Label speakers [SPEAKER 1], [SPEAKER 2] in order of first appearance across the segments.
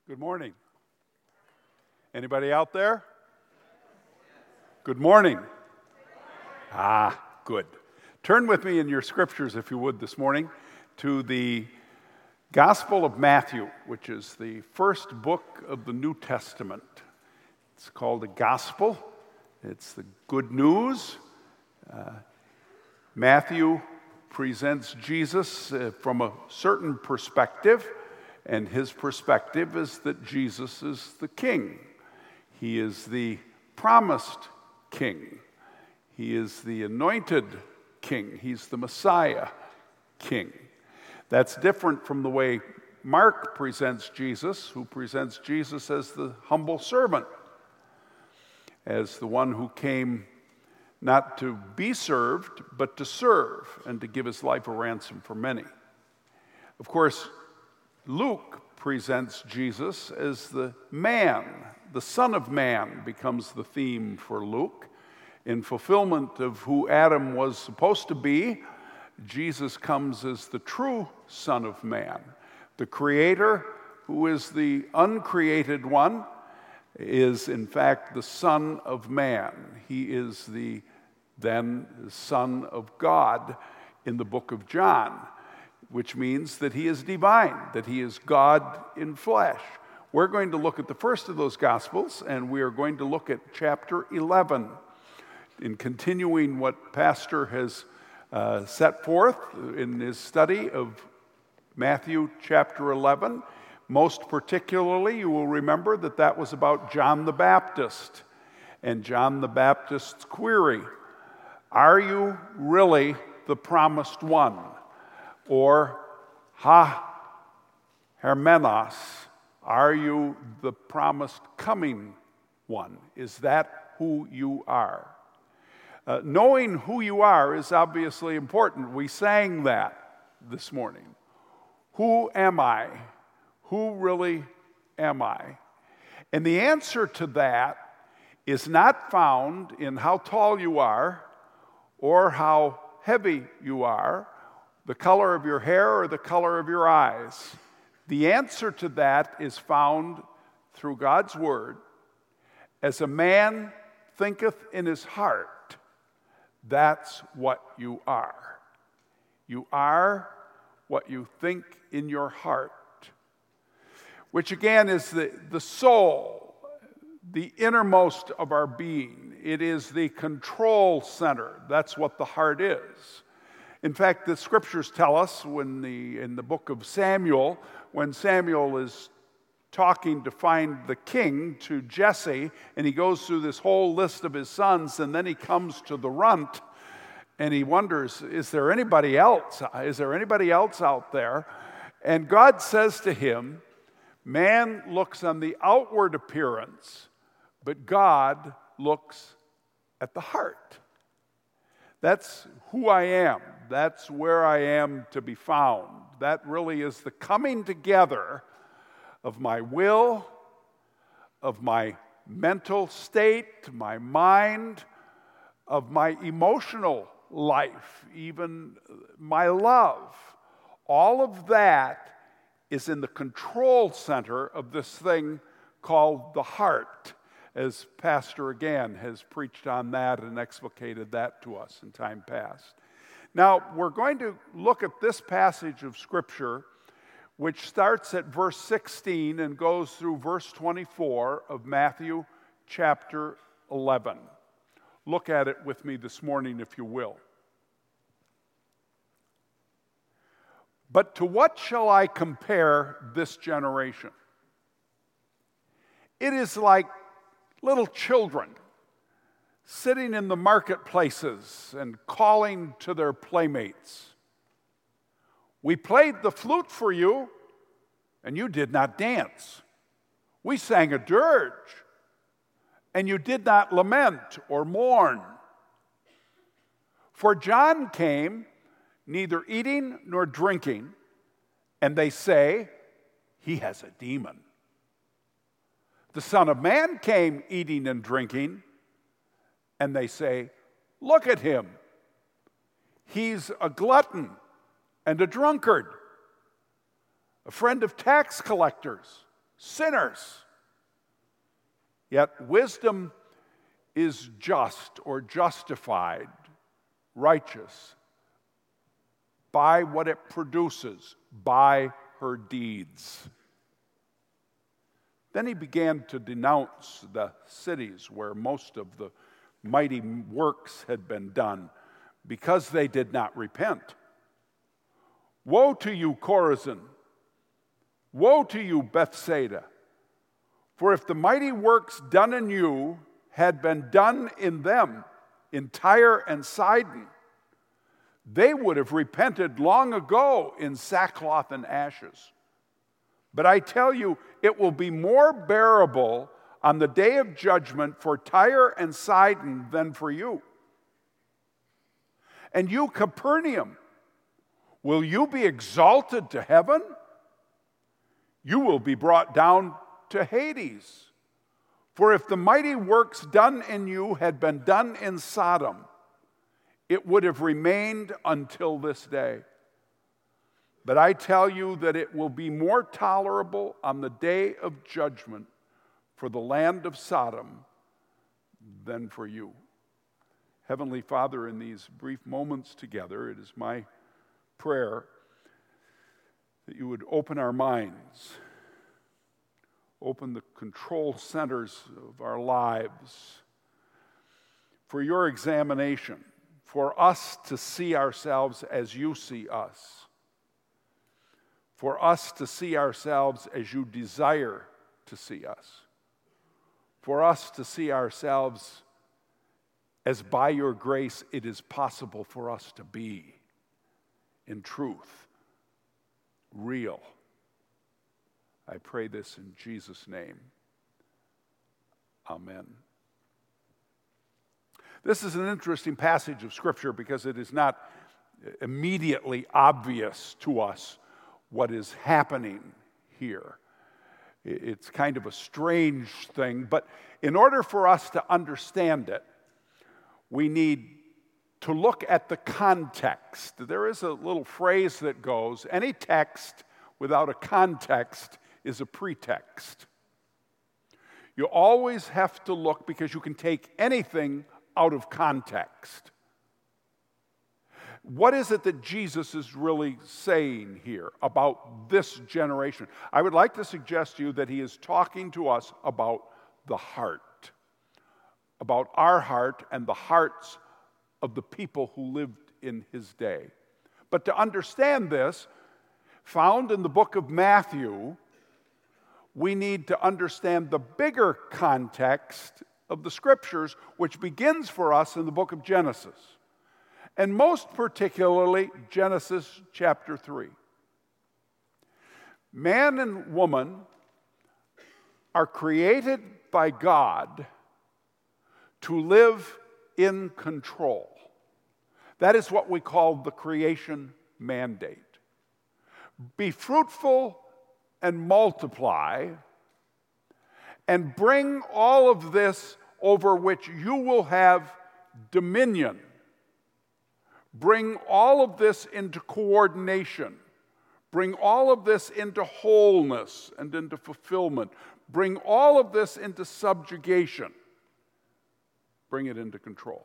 [SPEAKER 1] Good morning. Anybody out there? Good morning. Good. Turn with me in your scriptures, if you would, this morning to the Gospel of Matthew, which is the first book of the New Testament. It's called a gospel. It's the good news. Matthew presents Jesus from a certain perspective, and his perspective is that Jesus is the king. He is the promised king. He is the anointed king. He's the Messiah king. That's different from the way Mark presents Jesus, who presents Jesus as the humble servant, as the one who came not to be served, but to serve and to give his life a ransom for many. Of course, Luke presents Jesus as the man. The Son of Man becomes the theme for Luke. In fulfillment of who Adam was supposed to be, Jesus comes as the true Son of Man. The Creator, who is the uncreated one, is in fact the Son of Man. He is the Son of God in the book of John, which means that he is divine, that he is God in flesh. We're going to look at the first of those Gospels, and we are going to look at chapter 11. In continuing what Pastor has set forth in his study of Matthew chapter 11, most particularly, you will remember that that was about John the Baptist and John the Baptist's query. Are you really the promised one? Or, hermenos, are you the promised coming one? Is that who you are? Knowing who you are is obviously important. We sang that this morning. Who am I? Who really am I? And the answer to that is not found in how tall you are or how heavy you are, the color of your hair or the color of your eyes. The answer to that is found through God's word. As a man thinketh in his heart, that's what you are. You are what you think in your heart, which again is the soul, the innermost of our being. It is the control center. That's what the heart is. In fact, the scriptures tell us in the book of Samuel, when Samuel is talking to find the king to Jesse, and he goes through this whole list of his sons, and then he comes to the runt, and he wonders, is there anybody else? Is there anybody else out there? And God says to him, man looks on the outward appearance, but God looks at the heart. That's who I am. That's where I am to be found. That really is the coming together of my will, of my mental state, my mind, of my emotional life, even my love. All of that is in the control center of this thing called the heart, as Pastor again has preached on that and explicated that to us in time past. Now, we're going to look at this passage of Scripture, which starts at verse 16 and goes through verse 24 of Matthew chapter 11. Look at it with me this morning, if you will. But to what shall I compare this generation? It is like little children sitting in the marketplaces and calling to their playmates. We played the flute for you, and you did not dance. We sang a dirge, and you did not lament or mourn. For John came, neither eating nor drinking, and they say, he has a demon. The Son of Man came eating and drinking, and they say, look at him. He's a glutton and a drunkard, a friend of tax collectors, sinners. Yet wisdom is just or justified, righteous, by what it produces, by her deeds. Then he began to denounce the cities where most of the mighty works had been done because they did not repent. Woe to you, Chorazin! Woe to you, Bethsaida! For if the mighty works done in you had been done in them, in Tyre and Sidon, they would have repented long ago in sackcloth and ashes. But I tell you, it will be more bearable on the day of judgment for Tyre and Sidon than for you. And you, Capernaum, will you be exalted to heaven? You will be brought down to Hades. For if the mighty works done in you had been done in Sodom, it would have remained until this day. But I tell you that it will be more tolerable on the day of judgment for the land of Sodom than for you. Heavenly Father, in these brief moments together, it is my prayer that you would open our minds, open the control centers of our lives for your examination, for us to see ourselves as you see us, for us to see ourselves as you desire to see us, for us to see ourselves as by your grace it is possible for us to be, in truth, real. I pray this in Jesus' name. Amen. This is an interesting passage of Scripture because it is not immediately obvious to us what is happening here. It's kind of a strange thing, but in order for us to understand it, we need to look at the context. There is a little phrase that goes, any text without a context is a pretext. You always have to look because you can take anything out of context. What is it that Jesus is really saying here about this generation? I would like to suggest to you that he is talking to us about the heart, about our heart and the hearts of the people who lived in his day. But to understand this, found in the book of Matthew, we need to understand the bigger context of the Scriptures, which begins for us in the book of Genesis. And most particularly, Genesis chapter 3. Man and woman are created by God to live in control. That is what we call the creation mandate. Be fruitful and multiply, and bring all of this over which you will have dominion. Bring all of this into coordination. Bring all of this into wholeness and into fulfillment. Bring all of this into subjugation. Bring it into control.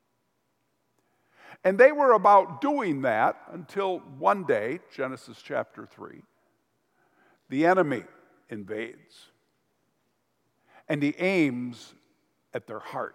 [SPEAKER 1] And they were about doing that until one day, Genesis chapter 3, the enemy invades. And he aims at their heart.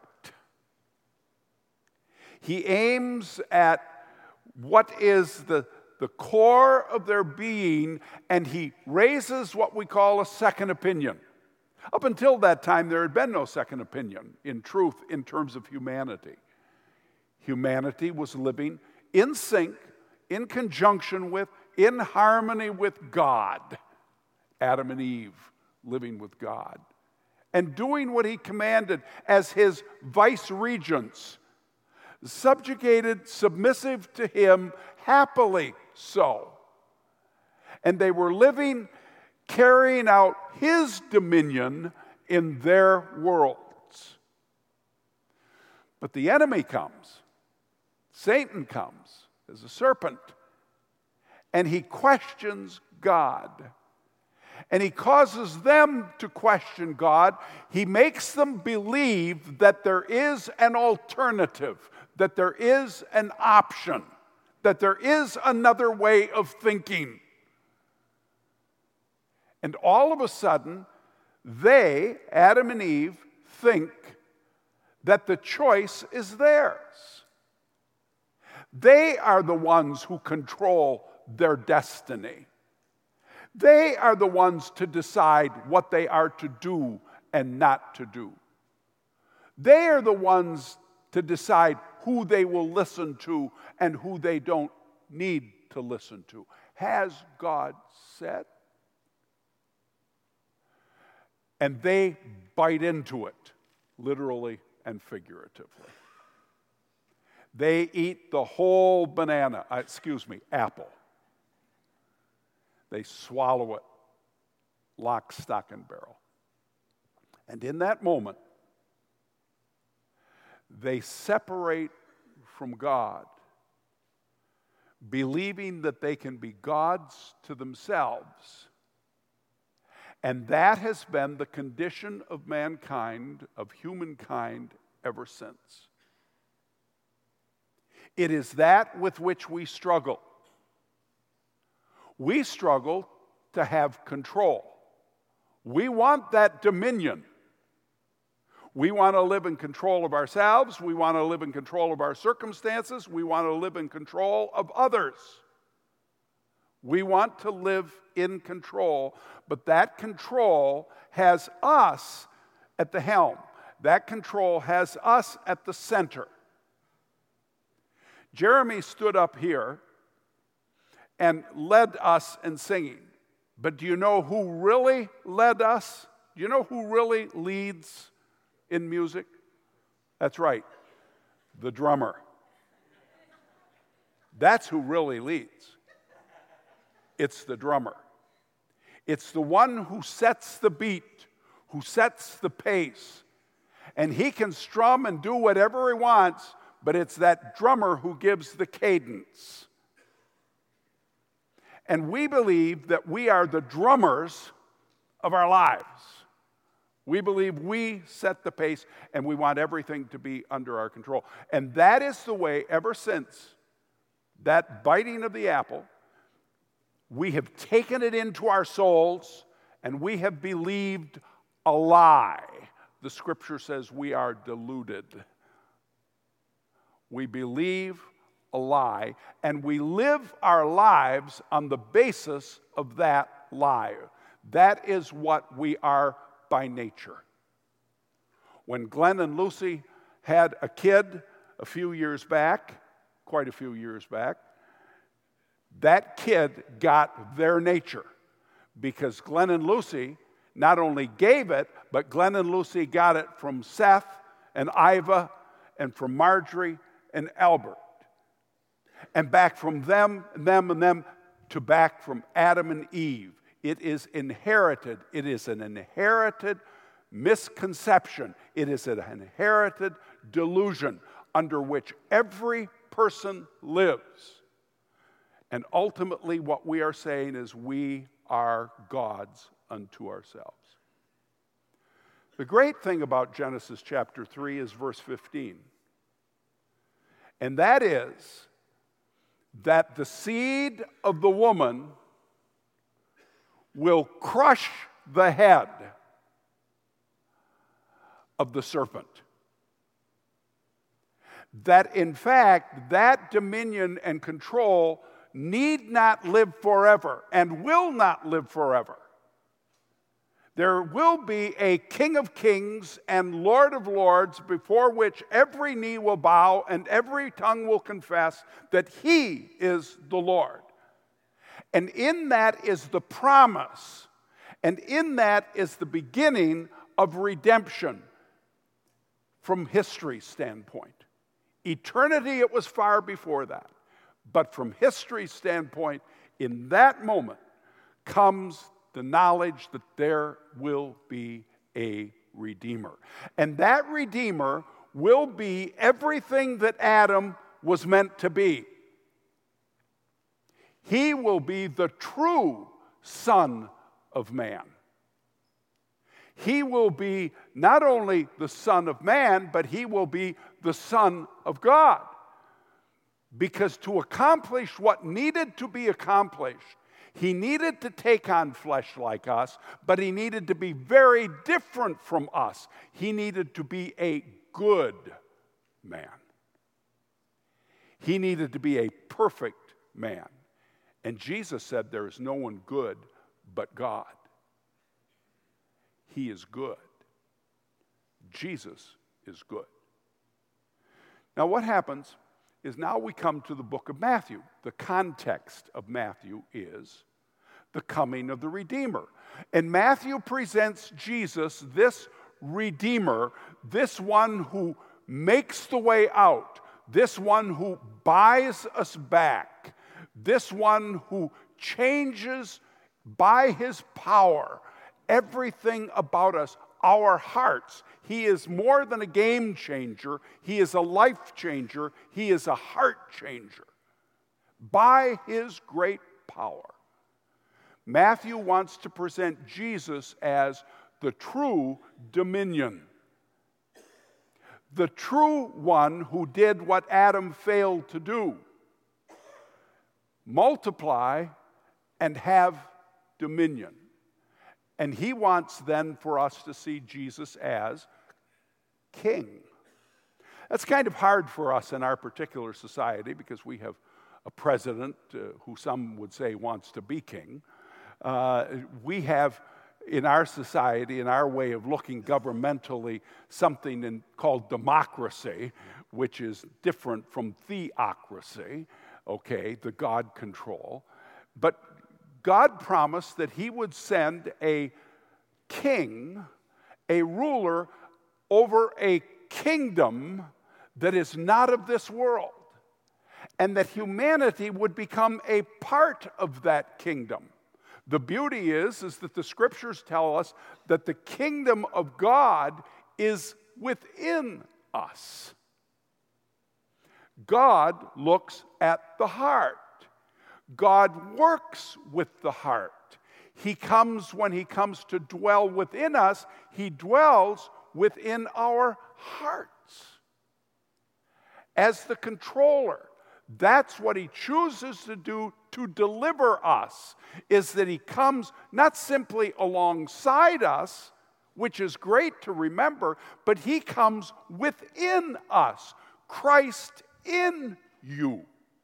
[SPEAKER 1] He aims at what is the core of their being, and he raises what we call a second opinion. Up until that time, there had been no second opinion, in truth, in terms of humanity. Humanity was living in sync, in conjunction with, in harmony with God. Adam and Eve living with God and doing what he commanded as his vice regents, subjugated, submissive to him, happily so. And they were living, carrying out his dominion in their worlds. But the enemy comes. Satan comes as a serpent, and he questions God. And he causes them to question God. He makes them believe that there is an alternative, that there is an option, that there is another way of thinking. And all of a sudden, they, Adam and Eve, think that the choice is theirs. They are the ones who control their destiny. They are the ones to decide what they are to do and not to do. They are the ones to decide who they will listen to and who they don't need to listen to. Has God said? And they bite into it, literally and figuratively. They eat the whole apple. They swallow it, lock, stock, and barrel. And in that moment, they separate from God, believing that they can be gods to themselves. And that has been the condition of mankind, of humankind, ever since. It is that with which we struggle. We struggle to have control. We want that dominion. We want to live in control of ourselves. We want to live in control of our circumstances. We want to live in control of others. We want to live in control, but that control has us at the helm. That control has us at the center. Jeremy stood up here and led us in singing. But do you know who really led us? Do you know who really leads in music? That's right, the drummer. That's who really leads. It's the drummer. It's the one who sets the beat, who sets the pace. And he can strum and do whatever he wants, but it's that drummer who gives the cadence. And we believe that we are the drummers of our lives. We believe we set the pace, and we want everything to be under our control. And that is the way, ever since that biting of the apple, we have taken it into our souls, and we have believed a lie. The scripture says we are deluded. We believe a lie, and we live our lives on the basis of that lie. That is what we are by nature. When Glenn and Lucy had a kid quite a few years back, that kid got their nature, because Glenn and Lucy not only gave it, but Glenn and Lucy got it from Seth and Iva and from Marjorie and Albert. And back from them, to back from Adam and Eve. It is inherited. It is an inherited misconception. It is an inherited delusion under which every person lives. And ultimately, what we are saying is we are gods unto ourselves. The great thing about Genesis chapter 3 is verse 15. And that is that the seed of the woman will crush the head of the serpent. That in fact, that dominion and control need not live forever and will not live forever. There will be a King of Kings and Lord of Lords before which every knee will bow and every tongue will confess that He is the Lord. And in that is the promise, and in that is the beginning of redemption from history's standpoint. Eternity, it was far before that. But from history's standpoint, in that moment comes the knowledge that there will be a Redeemer. And that Redeemer will be everything that Adam was meant to be. He will be the true Son of Man. He will be not only the Son of Man, but he will be the Son of God. Because to accomplish what needed to be accomplished, he needed to take on flesh like us, but he needed to be very different from us. He needed to be a good man. He needed to be a perfect man. And Jesus said, there is no one good but God. He is good. Jesus is good. Now what happens is now we come to the book of Matthew. The context of Matthew is the coming of the Redeemer. And Matthew presents Jesus, this Redeemer, this one who makes the way out, this one who buys us back, this one who changes by his power everything about us, our hearts. He is more than a game changer. He is a life changer. He is a heart changer. By his great power. Matthew wants to present Jesus as the true dominion. The true one who did what Adam failed to do. Multiply and have dominion. And he wants then for us to see Jesus as king. That's kind of hard for us in our particular society because we have a president who some would say wants to be king. We have in our society, in our way of looking governmentally, something called democracy, which is different from theocracy, okay, the God control. But God promised that he would send a king, a ruler over a kingdom that is not of this world, and that humanity would become a part of that kingdom. The beauty is that the scriptures tell us that the kingdom of God is within us. God looks at the heart. God works with the heart. He comes, when he comes to dwell within us, he dwells within our hearts. As the controller, that's what he chooses to do to deliver us, is that he comes not simply alongside us, which is great to remember, but he comes within us, Christ in you.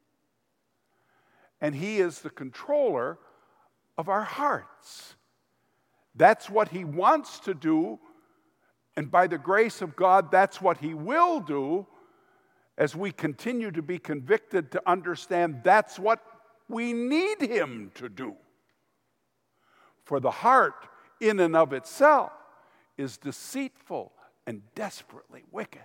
[SPEAKER 1] And he is the controller of our hearts. That's what he wants to do, and by the grace of God, that's what he will do as we continue to be convicted to understand that's what we need him to do. For the heart, in and of itself, is deceitful and desperately wicked.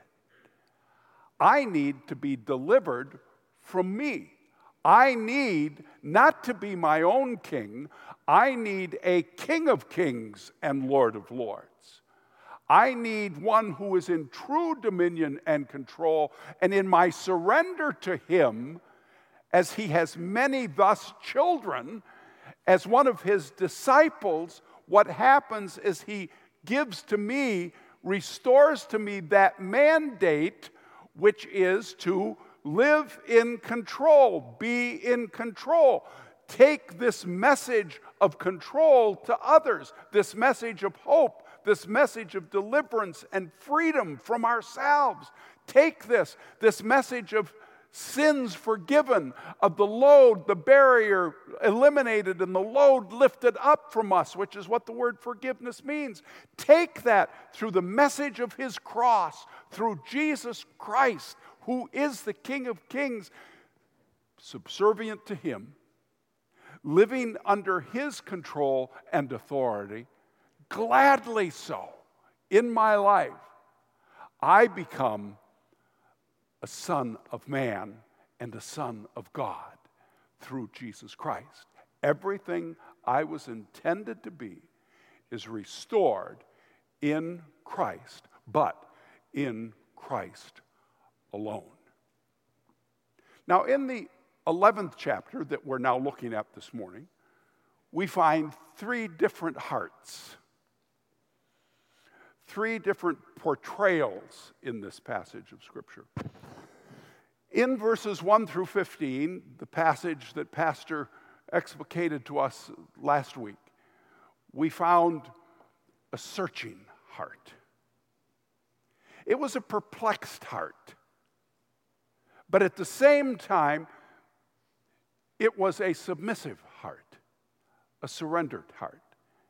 [SPEAKER 1] I need to be delivered from me. I need not to be my own king. I need a King of kings and Lord of lords. I need one who is in true dominion and control, and in my surrender to him, as he has many thus children, as one of his disciples, what happens is he gives to me, restores to me that mandate, which is to live in control, be in control. Take this message of control to others, this message of hope, this message of deliverance and freedom from ourselves. Take this message of sins forgiven, of the load, the barrier eliminated, and the load lifted up from us, which is what the word forgiveness means. Take that through the message of his cross, through Jesus Christ, who is the King of kings, subservient to him, living under his control and authority, gladly so, in my life, I become a son of man and a son of God through Jesus Christ. Everything I was intended to be is restored in Christ, but in Christ alone. Now, in the 11th chapter that we're now looking at this morning, we find three different hearts, three different portrayals in this passage of Scripture. In verses 1 through 15, the passage that Pastor explicated to us last week, we found a searching heart. It was a perplexed heart. But at the same time, it was a submissive heart, a surrendered heart.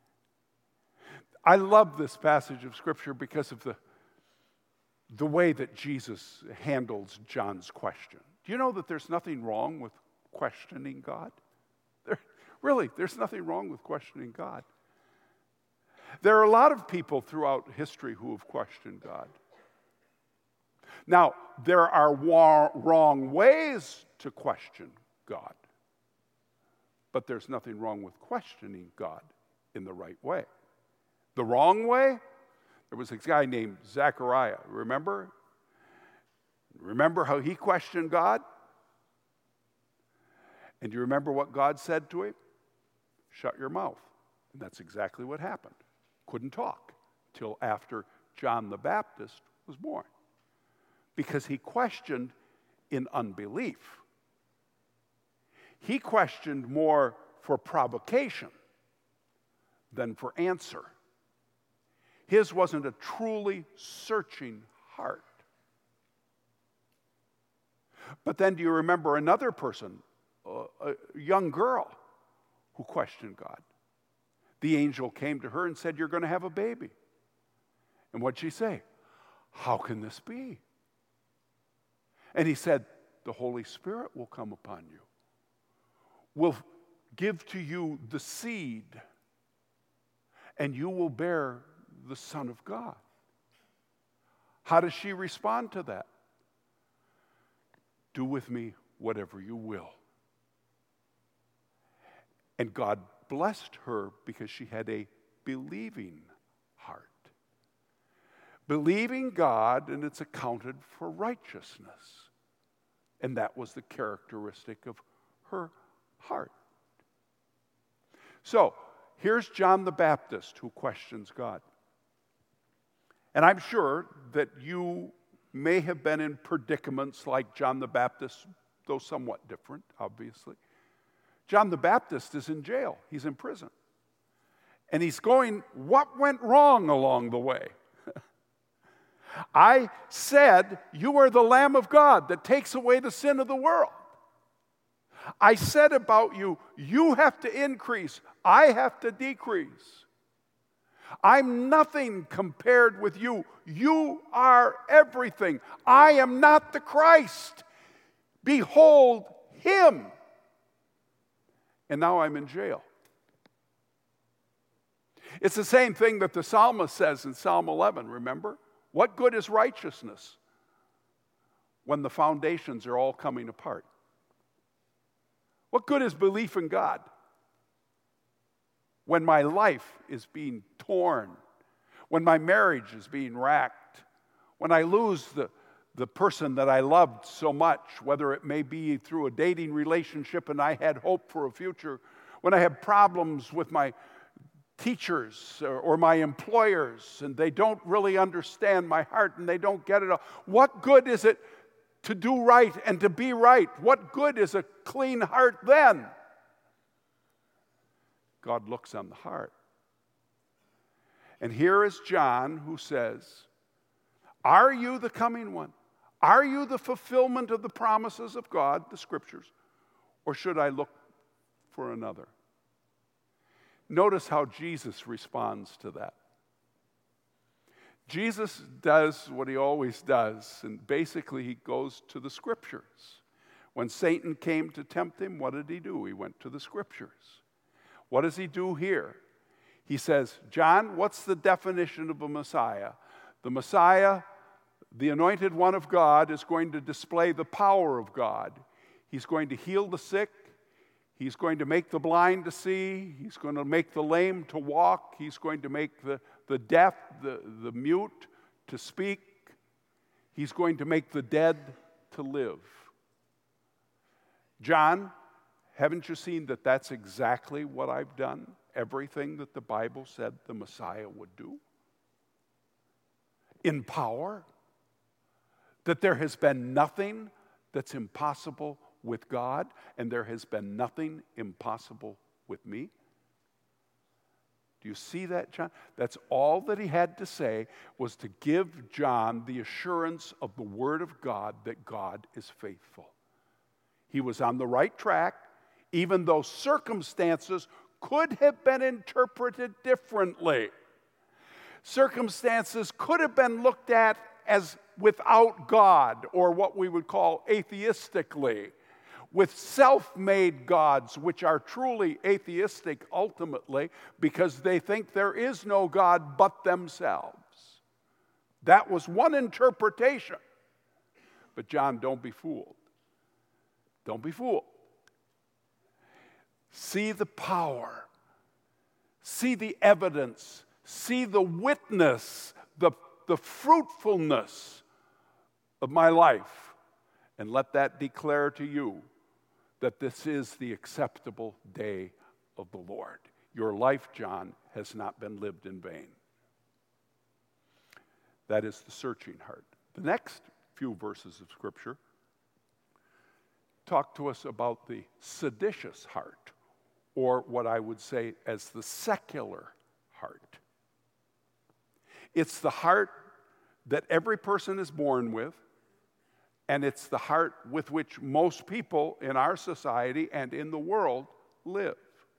[SPEAKER 1] I love this passage of Scripture because of the way that Jesus handles John's question. Do you know that there's nothing wrong with questioning God? There's nothing wrong with questioning God. There are a lot of people throughout history who have questioned God. Now, there are wrong ways to question God, but there's nothing wrong with questioning God in the right way. The wrong way, there was a guy named Zechariah, remember? Remember how he questioned God? And do you remember what God said to him? Shut your mouth. And that's exactly what happened. Couldn't talk till after John the Baptist was born, because he questioned in unbelief. He questioned more for provocation than for answer. His wasn't a truly searching heart. But then do you remember another person, a young girl, who questioned God? The angel came to her and said, "You're going to have a baby." And what'd she say? "How can this be?" And he said, "The Holy Spirit will come upon you, will give to you the seed, and you will bear the Son of God." How does she respond to that? "Do with me whatever you will." And God blessed her because she had a believing heart. Believing God, and it's accounted for righteousness. And that was the characteristic of her heart. So, here's John the Baptist who questions God. And I'm sure that you may have been in predicaments like John the Baptist, though somewhat different, obviously. John the Baptist is in jail. He's in prison. And he's going, what went wrong along the way? I said, "You are the Lamb of God that takes away the sin of the world." I said about you, "You have to increase, I have to decrease. I'm nothing compared with you. You are everything. I am not the Christ. Behold him." And now I'm in jail. It's the same thing that the psalmist says in Psalm 11, remember? What good is righteousness when the foundations are all coming apart? What good is belief in God when my life is being torn, when my marriage is being racked, when I lose the person that I loved so much, whether it may be through a dating relationship and I had hope for a future, when I have problems with my teachers or my employers and they don't really understand my heart and they don't get it all. What good is it to do right and to be right? What good is a clean heart then? God looks on the heart. And here is John who says, "Are you the coming one? Are you the fulfillment of the promises of God, the Scriptures, or should I look for another?" Notice how Jesus responds to that. Jesus does what he always does, and basically he goes to the Scriptures. When Satan came to tempt him, what did he do? He went to the Scriptures. What does he do here? He says, "John, what's the definition of a Messiah?" The Messiah, the anointed one of God, is going to display the power of God. He's going to heal the sick. He's going to make the blind to see. He's going to make the lame to walk. He's going to make the deaf, the mute to speak. He's going to make the dead to live. John Haven't you seen that that's exactly what I've done? Everything that the Bible said the Messiah would do? In power? That there has been nothing that's impossible with God, and there has been nothing impossible with me? Do you see that, John? That's all that he had to say, was to give John the assurance of the Word of God that God is faithful. He was on the right track, even though circumstances could have been interpreted differently. Circumstances could have been looked at as without God, or what we would call atheistically, with self-made gods, which are truly atheistic ultimately, because they think there is no God but themselves. That was one interpretation. But John, don't be fooled. Don't be fooled. See the power. See the evidence. See the witness, the fruitfulness of my life, and let that declare to you that this is the acceptable day of the Lord. Your life, John, has not been lived in vain. That is the searching heart. The next few verses of Scripture talk to us about the seditious heart, or what I would say as the secular heart. It's the heart that every person is born with, and it's the heart with which most people in our society and in the world live.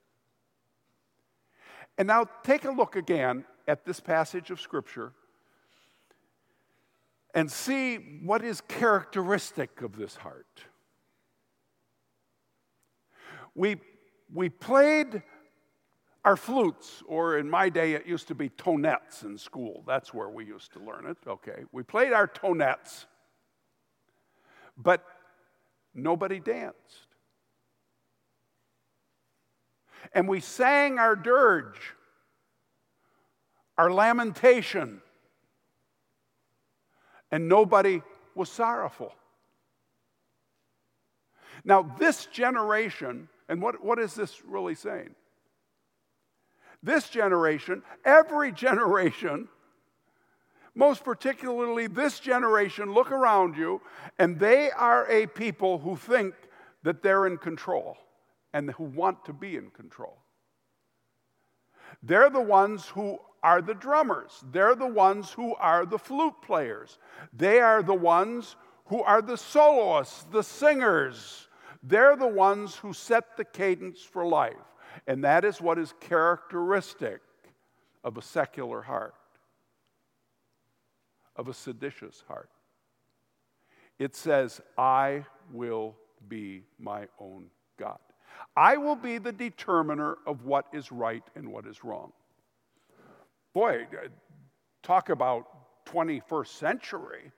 [SPEAKER 1] And now take a look again at this passage of Scripture and see what is characteristic of this heart. We played our flutes, or in my day it used to be tonettes in school. That's where we used to learn it. Okay, we played our tonettes, but nobody danced. And we sang our dirge, our lamentation, and nobody was sorrowful. Now, this generation, and what is this really saying? This generation, every generation, most particularly this generation, look around you, and they are a people who think that they're in control and who want to be in control. They're the ones who are the drummers. They're the ones who are the flute players. They are the ones who are the soloists, the singers. They're the ones who set the cadence for life. And that is what is characteristic of a secular heart, of a seditious heart. It says, I will be my own God. I will be the determiner of what is right and what is wrong. Boy, talk about 21st century.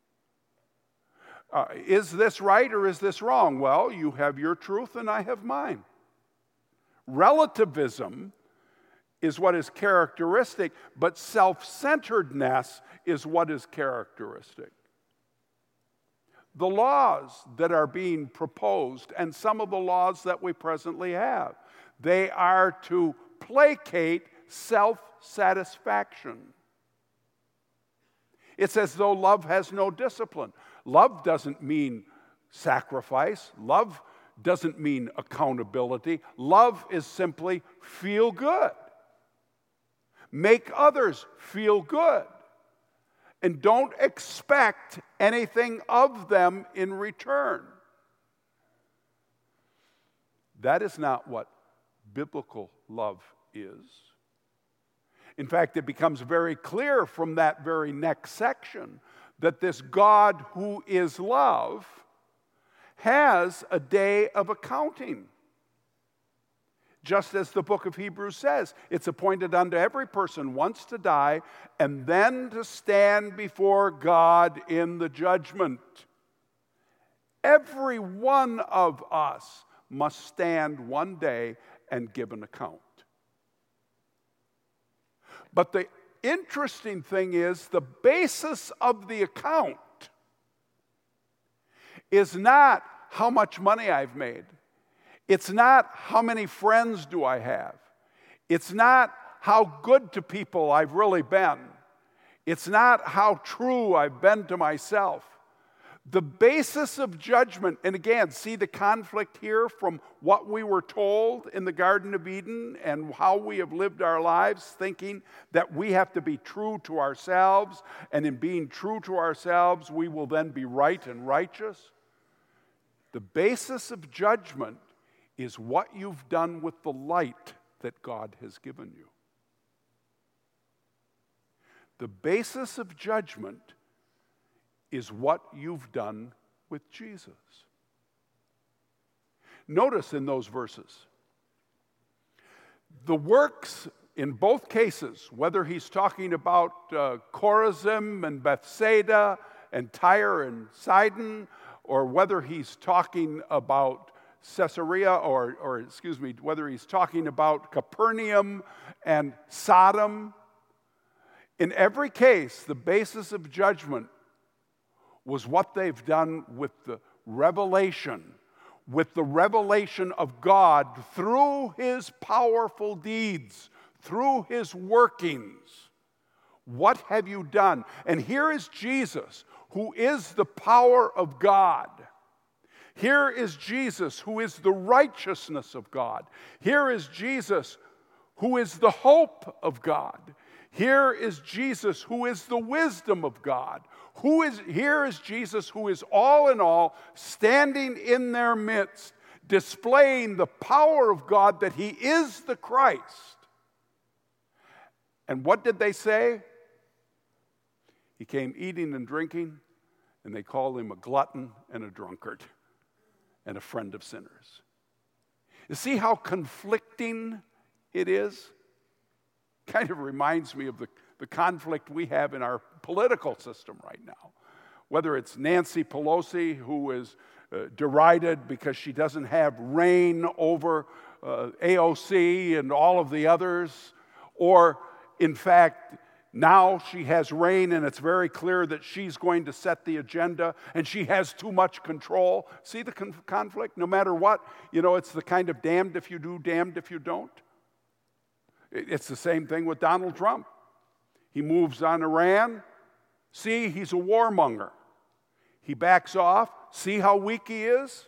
[SPEAKER 1] Is this right or is this wrong? Well, you have your truth and I have mine. Relativism is what is characteristic, but self-centeredness is what is characteristic. The laws that are being proposed, and some of the laws that we presently have, they are to placate self-satisfaction. It's as though love has no discipline. Love doesn't mean sacrifice. Love doesn't mean accountability. Love is simply feel good. Make others feel good. And don't expect anything of them in return. That is not what biblical love is. In fact, it becomes very clear from that very next section that this God who is love has a day of accounting. Just as the book of Hebrews says, it's appointed unto every person once to die and then to stand before God in the judgment. Every one of us must stand one day and give an account. But the interesting thing is, the basis of the account is not how much money I've made. It's not how many friends do I have. It's not how good to people I've really been. It's not how true I've been to myself. The basis of judgment, and again, see the conflict here from what we were told in the Garden of Eden and how we have lived our lives, thinking that we have to be true to ourselves, and in being true to ourselves, we will then be right and righteous. The basis of judgment is what you've done with the light that God has given you. The basis of judgment is what you've done with Jesus. Notice in those verses, the works in both cases, whether he's talking about Chorazin and Bethsaida and Tyre and Sidon, or whether he's talking about Caesarea, whether he's talking about Capernaum and Sodom, in every case, the basis of judgment was what they've done with the revelation of God through his powerful deeds, through his workings. What have you done? And here is Jesus, who is the power of God. Here is Jesus, who is the righteousness of God. Here is Jesus, who is the hope of God. Here is Jesus, who is the wisdom of God. Here is Jesus, who is all in all, standing in their midst, displaying the power of God that he is the Christ. And what did they say? He came eating and drinking, and they called him a glutton and a drunkard and a friend of sinners. You see how conflicting it is? Kind of reminds me of the conflict we have in our political system right now. Whether it's Nancy Pelosi, who is derided because she doesn't have reign over AOC and all of the others, or in fact, now she has reign and it's very clear that she's going to set the agenda and she has too much control. See the conflict? No matter what, it's the kind of damned if you do, damned if you don't. It's the same thing with Donald Trump. He moves on Iran. See, he's a warmonger. He backs off. See how weak he is?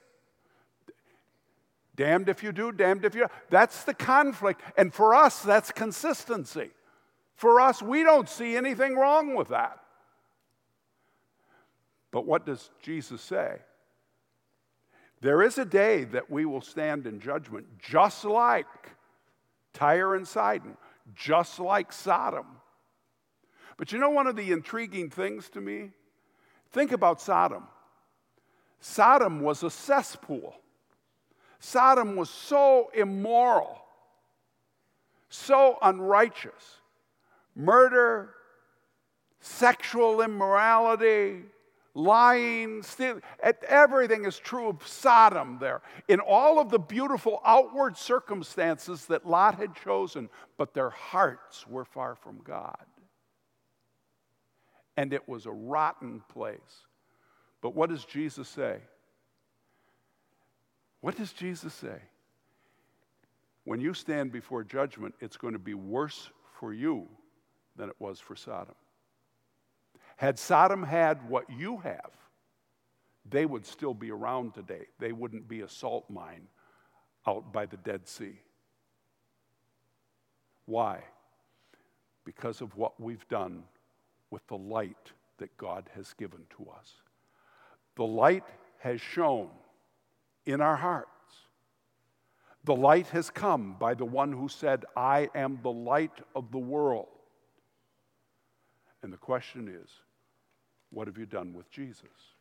[SPEAKER 1] Damned if you do, damned if you don't. That's the conflict. And for us, that's consistency. For us, we don't see anything wrong with that. But what does Jesus say? There is a day that we will stand in judgment, just like Tyre and Sidon, just like Sodom. But one of the intriguing things to me, think about Sodom. Sodom was a cesspool. Sodom was so immoral, so unrighteous. Murder, sexual immorality, lying, stealing, everything is true of Sodom there. In all of the beautiful outward circumstances that Lot had chosen, but their hearts were far from God. And it was a rotten place. But what does Jesus say? What does Jesus say? When you stand before judgment, it's going to be worse for you than it was for Sodom. Had Sodom had what you have, they would still be around today. They wouldn't be a salt mine out by the Dead Sea. Why? Because of what we've done with the light that God has given to us. The light has shone in our hearts. The light has come by the one who said, I am the light of the world. And the question is, what have you done with Jesus?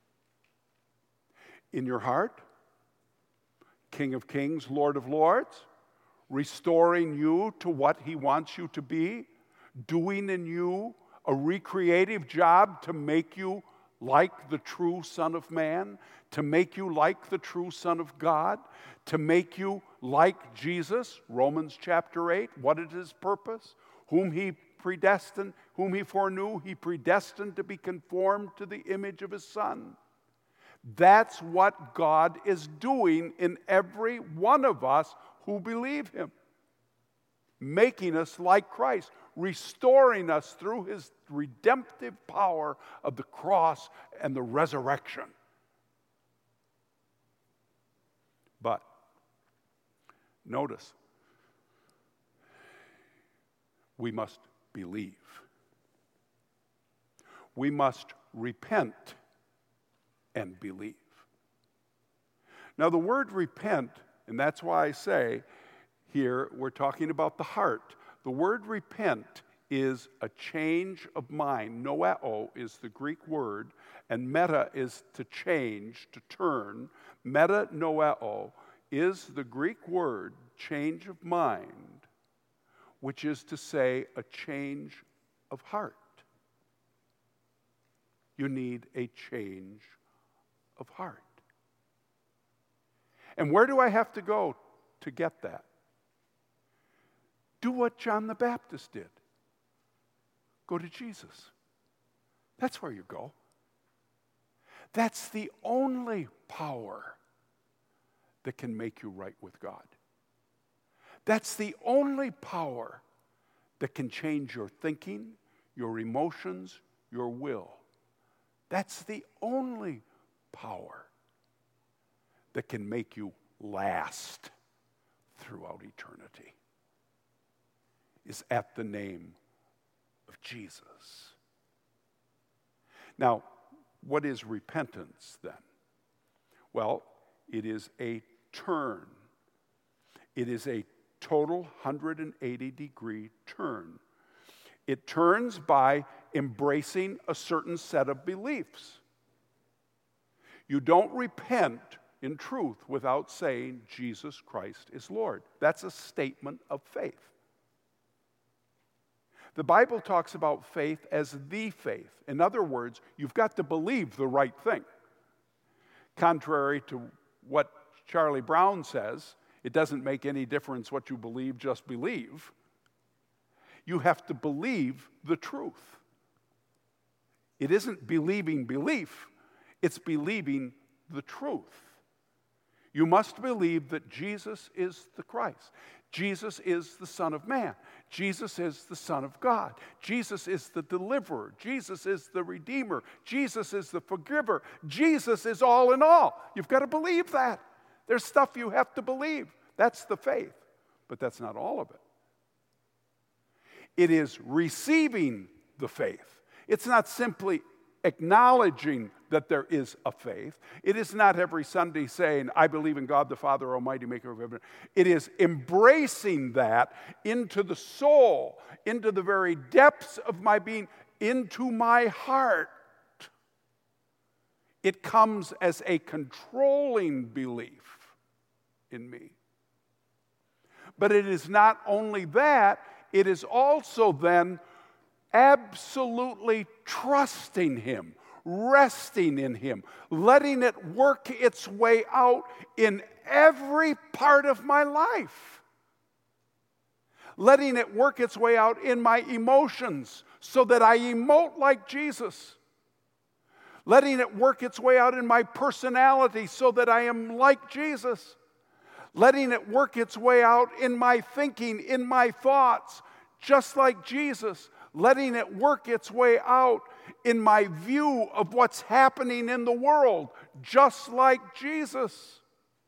[SPEAKER 1] In your heart, King of Kings, Lord of Lords, restoring you to what he wants you to be, doing in you a recreative job to make you like the true Son of Man, to make you like the true Son of God, to make you like Jesus, Romans chapter 8. What is his purpose? Whom he predestined, whom he foreknew, he predestined to be conformed to the image of his Son. That's what God is doing in every one of us who believe him. Making us like Christ, restoring us through his redemptive power of the cross and the resurrection. But notice, we must believe. We must repent and believe. Now, the word repent, and that's why I say here we're talking about the heart. The word repent is a change of mind. Noeo is the Greek word, and meta is to change, to turn. Metanoeo is the Greek word, change of mind, which is to say a change of heart. You need a change of heart. And where do I have to go to get that? Do what John the Baptist did. Go to Jesus. That's where you go. That's the only power that can make you right with God. That's the only power that can change your thinking, your emotions, your will. That's the only power that can make you last throughout eternity, is at the name of Jesus. Now, what is repentance then? Well, it is a turn. It is a total 180-degree turn. It turns by embracing a certain set of beliefs. You don't repent in truth without saying Jesus Christ is Lord. That's a statement of faith. The Bible talks about faith as the faith. In other words, you've got to believe the right thing. Contrary to what Charlie Brown says, it doesn't make any difference what you believe, just believe. You have to believe the truth. It isn't believing belief, it's believing the truth. You must believe that Jesus is the Christ. Jesus is the Son of Man. Jesus is the Son of God. Jesus is the deliverer. Jesus is the redeemer. Jesus is the forgiver. Jesus is all in all. You've got to believe that. There's stuff you have to believe. That's the faith. But that's not all of it. It is receiving the faith. It's not simply acknowledging that there is a faith. It is not every Sunday saying, I believe in God the Father Almighty, maker of heaven. It is embracing that into the soul, into the very depths of my being, into my heart. It comes as a controlling belief in me. But it is not only that, it is also then absolutely trusting him, resting in him, letting it work its way out in every part of my life. Letting it work its way out in my emotions so that I emote like Jesus. Letting it work its way out in my personality so that I am like Jesus. Letting it work its way out in my thinking, in my thoughts, just like Jesus. Letting it work its way out in my view of what's happening in the world, just like Jesus.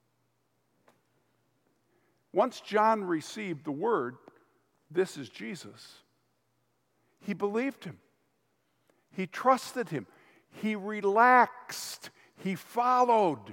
[SPEAKER 1] Once John received the word, this is Jesus, he believed him. He trusted him. He relaxed. He followed.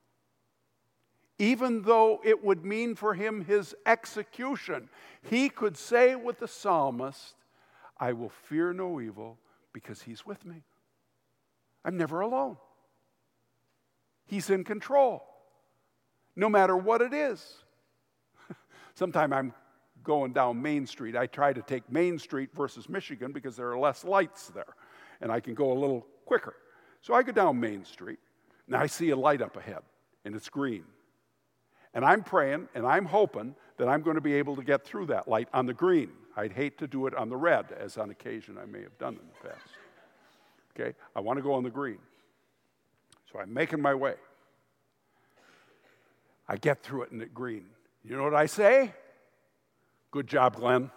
[SPEAKER 1] Even though it would mean for him his execution, he could say with the psalmist, I will fear no evil because he's with me. I'm never alone. He's in control, no matter what it is. Sometime I'm going down Main Street. I try to take Main Street versus Michigan because there are less lights there, and I can go a little quicker. So I go down Main Street, and I see a light up ahead, and it's green. And I'm praying, and I'm hoping that I'm going to be able to get through that light on the green. I'd hate to do it on the red, as on occasion I may have done in the past. Okay? I want to go on the green. So So I'm making my way. I get through it and it's green. You know what I say? Good job, Glenn.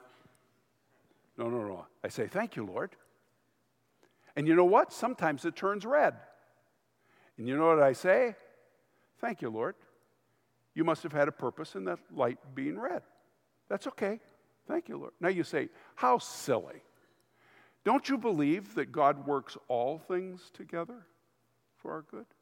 [SPEAKER 1] No. I say, thank you, Lord. And you know what? Sometimes it turns red. And you know what I say? Thank you, Lord. You must have had a purpose in that light being red. That's okay. Thank you, Lord. Now you say, how silly. Don't you believe that God works all things together for our good?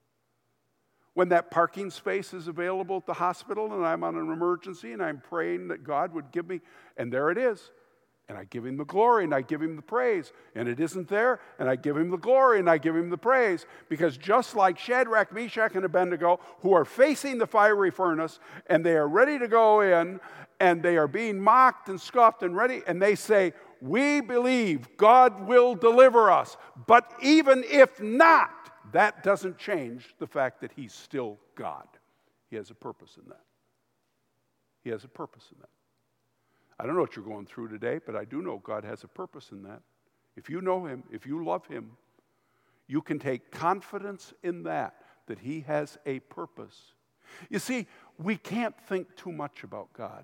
[SPEAKER 1] When that parking space is available at the hospital and I'm on an emergency and I'm praying that God would give me, and there it is. And I give him the glory and I give him the praise. And it isn't there, and I give him the glory and I give him the praise. Because just like Shadrach, Meshach, and Abednego, who are facing the fiery furnace, and they are ready to go in, and they are being mocked and scoffed and ready, and they say, we believe God will deliver us. But even if not, that doesn't change the fact that he's still God. He has a purpose in that. He has a purpose in that. I don't know what you're going through today, but I do know God has a purpose in that. If you know him, if you love him, you can take confidence in that he has a purpose. You see, we can't think too much about God.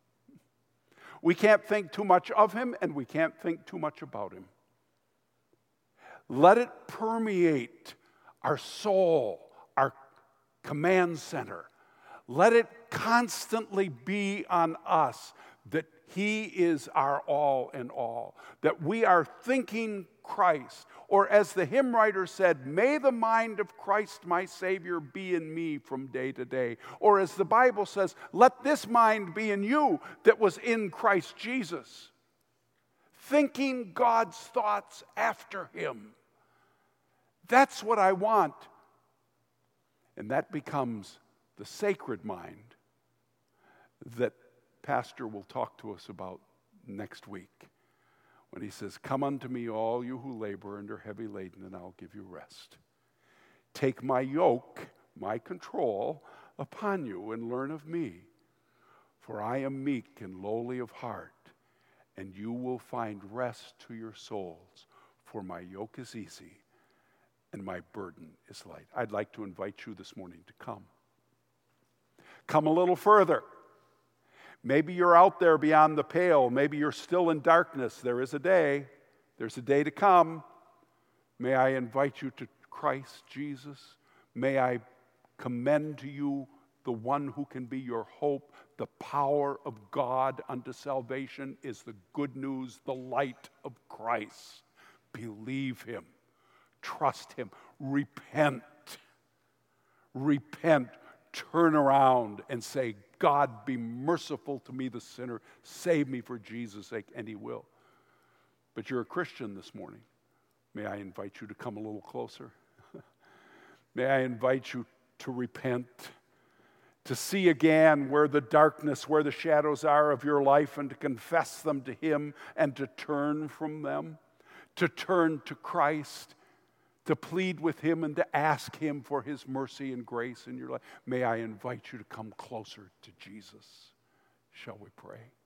[SPEAKER 1] We can't think too much of him, and we can't think too much about him. Let it permeate our soul, our command center. Let it constantly be on us that he is our all in all, that we are thinking Christ. Or as the hymn writer said, may the mind of Christ my Savior be in me from day to day. Or as the Bible says, let this mind be in you that was in Christ Jesus. Thinking God's thoughts after him. That's what I want. And that becomes the sacred mind that Pastor will talk to us about next week when he says, come unto me all you who labor and are heavy laden, and I'll give you rest. Take my yoke, my control upon you, and learn of me, for I am meek and lowly of heart, and you will find rest to your souls, for my yoke is easy and my burden is light. I'd like to invite you this morning to come. Come a little further. Maybe you're out there beyond the pale. Maybe you're still in darkness. There is a day. There's a day to come. May I invite you to Christ Jesus. May I commend to you the one who can be your hope. The power of God unto salvation is the good news, the light of Christ. Believe him. Trust him. Repent. Repent. Turn around and say, God, be merciful to me, the sinner. Save me for Jesus' sake, and he will. But you're a Christian this morning. May I invite you to come a little closer? May I invite you to repent, to see again where the darkness, where the shadows are of your life, and to confess them to him and to turn from them, to turn to Christ, to plead with him and to ask him for his mercy and grace in your life. May I invite you to come closer to Jesus. Shall we pray?